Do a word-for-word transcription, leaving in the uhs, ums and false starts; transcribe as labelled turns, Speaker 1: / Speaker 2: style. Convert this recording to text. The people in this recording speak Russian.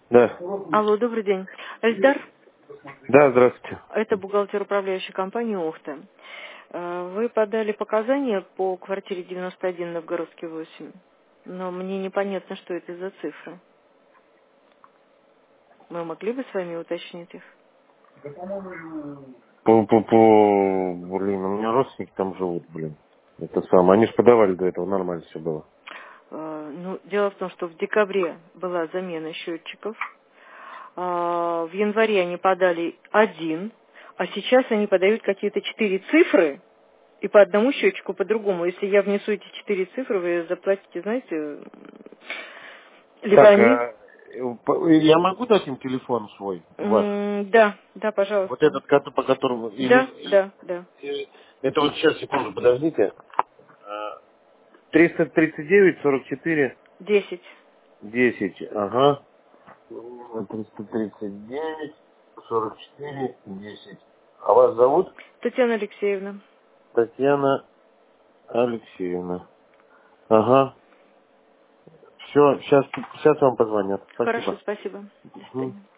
Speaker 1: Да.
Speaker 2: Алло, добрый день. Эльдар,
Speaker 1: Да, здравствуйте.
Speaker 2: это бухгалтер управляющей компании «Ухта». Э, Вы подали показания по квартире девяносто один Новгородский восемь, но мне непонятно, что это за цифры. Мы могли бы с вами уточнить их?
Speaker 1: По, по, по, блин, у меня родственники там живут, блин. Это самое. Они же подавали до этого, нормально все было.
Speaker 2: Э, Ну, дело в том, что в декабре была замена счетчиков, а, в январе они подали один, а сейчас они подают какие-то четыре цифры, и по одному счетчику, по другому. Если я внесу эти четыре цифры, вы заплатите, знаете, либо
Speaker 1: Так,
Speaker 2: они...
Speaker 1: а, э, по- я могу дать им телефон свой, ваш?
Speaker 2: М, Да, да,
Speaker 1: Вот
Speaker 2: пожалуйста.
Speaker 1: этот, ко- по которому...
Speaker 2: Да,
Speaker 1: Или,
Speaker 2: да, да.
Speaker 1: э, это вот сейчас, секунду, подождите. А, триста тридцать девять сорок четыре
Speaker 2: Десять.
Speaker 1: десять, ага. триста тридцать девять сорок четыре десять. А вас зовут?
Speaker 2: Татьяна Алексеевна.
Speaker 1: Татьяна Алексеевна. Ага. Все, сейчас, сейчас вам позвонят.
Speaker 2: Хорошо,
Speaker 1: Спасибо.
Speaker 2: спасибо. До
Speaker 1: Мгм.
Speaker 2: свидания.